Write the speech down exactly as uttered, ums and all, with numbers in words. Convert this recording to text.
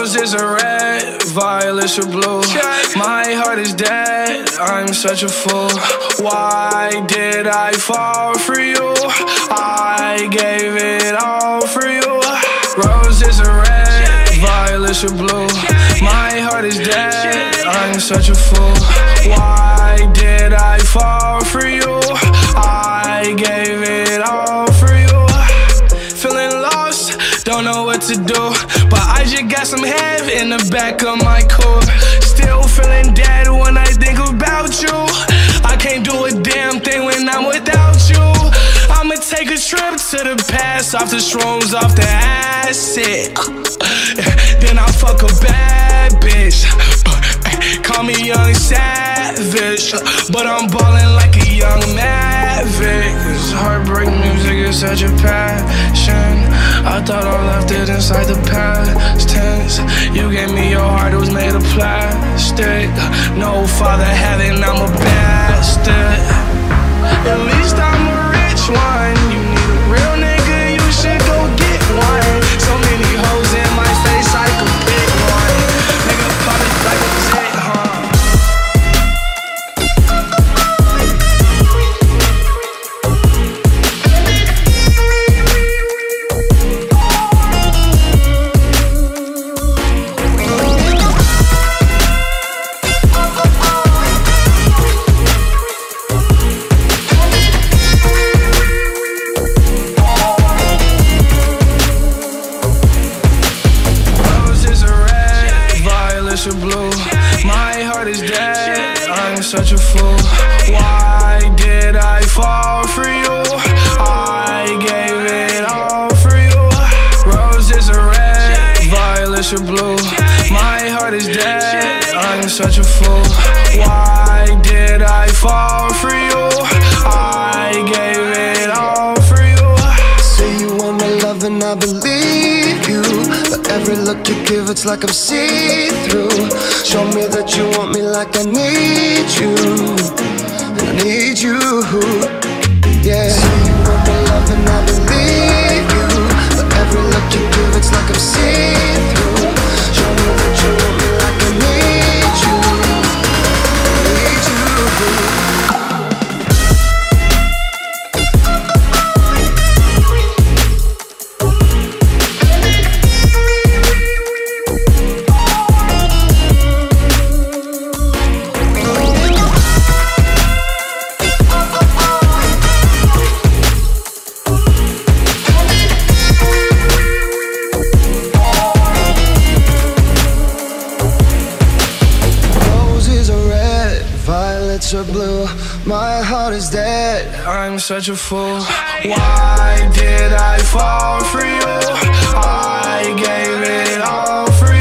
Roses are red, violets are blue. My heart is dead, I'm such a fool. Why did I fall for you? I gave it all for you. Roses are red, violets are blue. My heart is dead, I'm such a fool. Why did I fall for you? I gave it all for you. Feeling lost, don't know what to do, but I just got some head in the back of my core. Still feeling dead when I think about you. I can't do a damn thing when I'm without you. I'ma take a trip to the past, off the shrooms, off the acid. Then I fuck a bad bitch. Call me young savage, but I'm ballin' like a young maverick. This heartbreak music is such a passion. I thought I left it inside the past tense. You gave me your heart, it was made of plastic. No father heaven, I'm a bastard. At least I'm a rich one. You need a real nigga, you should go get one. So many hoes in my face, I could pick one. Nigga pop it like a tit, huh? Are blue. My heart is dead, I'm such a fool. Why did I fall for you? I gave it all for you. Roses are red, violets are blue. My heart is dead, I'm such a fool. Why did I fall for you? I gave it all for you. Say you want my love and I believe you, but every look you give, it's like I'm see-through. Show me that you want me like I need you, and I need you. Yeah. Say you want my love and I believe you, but every look you give, it's like I'm see-through. Show me that you want me like I need you, I need you. Are blue, my heart is dead, I'm such a fool. Why did I fall for you? I gave it all for you.